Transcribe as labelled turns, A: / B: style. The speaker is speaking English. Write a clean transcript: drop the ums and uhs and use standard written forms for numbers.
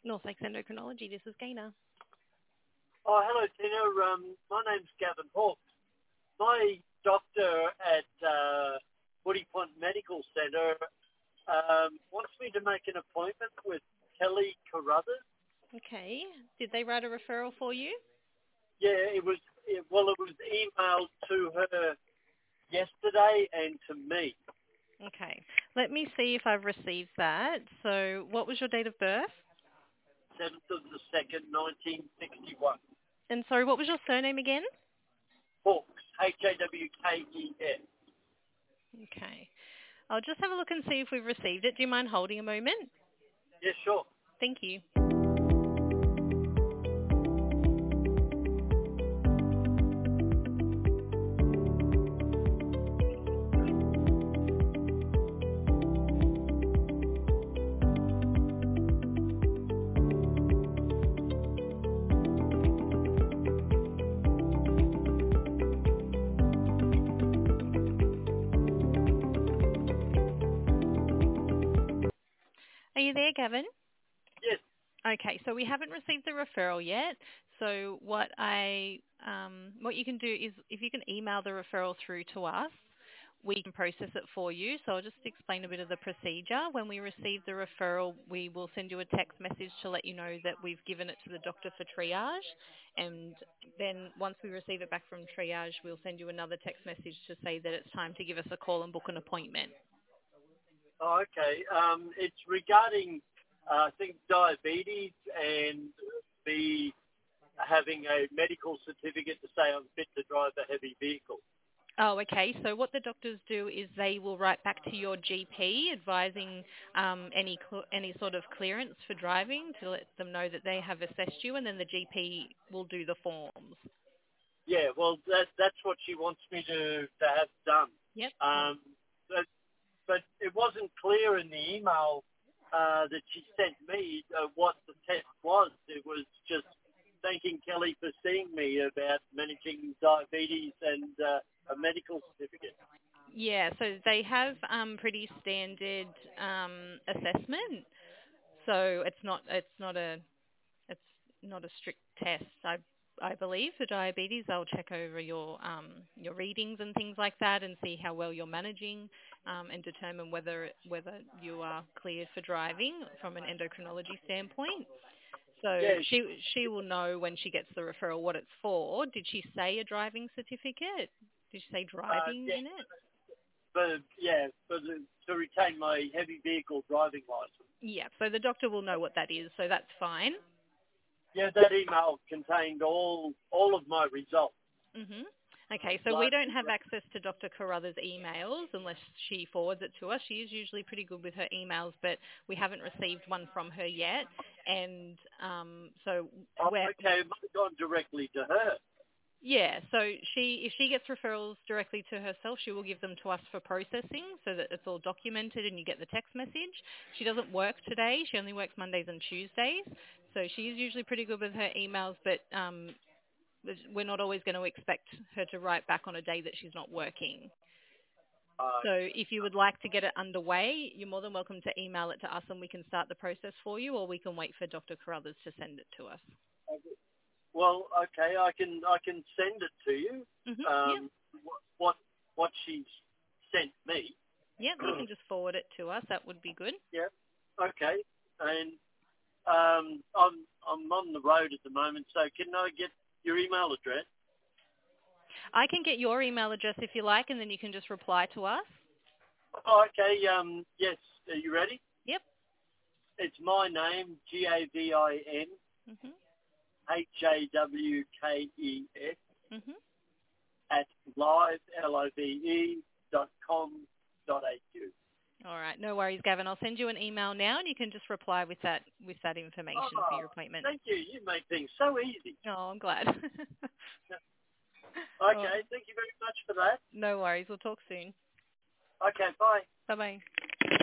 A: North Lakes Endocrinology, this is Gaynor.
B: Oh, hello, Tina. My name's Gavin Hawkes. My doctor at Woody Point Medical Centre wants me to make an appointment with Kelly Carruthers.
A: Okay. Did they write a referral for you?
B: Yeah, it was emailed to her yesterday and to me.
A: Okay. Let me see if I've received that. So what was your date of birth?
B: 7th of the 2nd, 1961.
A: And sorry, what was your surname again?
B: Hawkes, Hawkes.
A: Okay. I'll just have a look and see if we've received it. Do you mind holding a moment?
B: Yeah, sure.
A: Thank you. Are you there, Gavin?
B: Yes.
A: Okay, so we haven't received the referral yet. So what you can do is if you can email the referral through to us, we can process it for you. So I'll just explain a bit of the procedure. When we receive the referral, we will send you a text message to let you know that we've given it to the doctor for triage. And then once we receive it back from triage, we'll send you another text message to say that it's time to give us a call and book an appointment.
B: Oh, okay. It's regarding, I think, diabetes and me having a medical certificate to say I'm fit to drive a heavy vehicle.
A: Oh, okay. So what the doctors do is they will write back to your GP advising any sort of clearance for driving to let them know that they have assessed you, and then the GP will do the forms.
B: Yeah, well, that's what she wants me to have done.
A: Yep.
B: But it wasn't clear in the email that she sent me what the test was. It was just thanking Kelly for seeing me about managing diabetes and a medical certificate.
A: Yeah, so they have pretty standard assessment. So it's not a strict test. I believe for diabetes, they'll check over your readings and things like that, and see how well you're managing, and determine whether you are cleared for driving from an endocrinology standpoint. So
B: Yeah,
A: she will know when she gets the referral what it's for. Did she say a driving certificate? Did she say driving
B: yeah,
A: in it?
B: to retain my heavy vehicle driving license.
A: Yeah, so the doctor will know what that is, so that's fine.
B: Yeah, that email contained all of my results.
A: Mhm. Okay, so we don't have access to Dr. Carruthers' emails unless she forwards it to us. She is usually pretty good with her emails, but we haven't received one from her yet. And so we're...
B: Okay, it might have gone directly to her.
A: Yeah, so if she gets referrals directly to herself, she will give them to us for processing so that it's all documented and you get the text message. She doesn't work today. She only works Mondays and Tuesdays. So she is usually pretty good with her emails, but we're not always going to expect her to write back on a day that she's not working. So if you would like to get it underway, you're more than welcome to email it to us and we can start the process for you, or we can wait for Dr. Carruthers to send it to us.
B: Well, okay, I can send it to you.
A: Mm-hmm.
B: What she's sent me.
A: Yeah, you can just forward it to us. That would be good.
B: Yeah. Okay. And I'm on the road at the moment, so can I get your email address?
A: I can get your email address if you like, and then you can just reply to us.
B: Oh, okay. Yes. Are you ready?
A: Yep.
B: It's my name, Gavin.
A: Mhm.
B: HAWKES
A: Mhm.
B: at live.com.au.
A: All right, no worries, Gavin. I'll send you an email now, and you can just reply with that information for your appointment.
B: Thank you. You make things so easy.
A: Oh, I'm glad.
B: Okay, thank you very much for that.
A: No worries. We'll talk soon.
B: Okay, bye.
A: Bye-bye.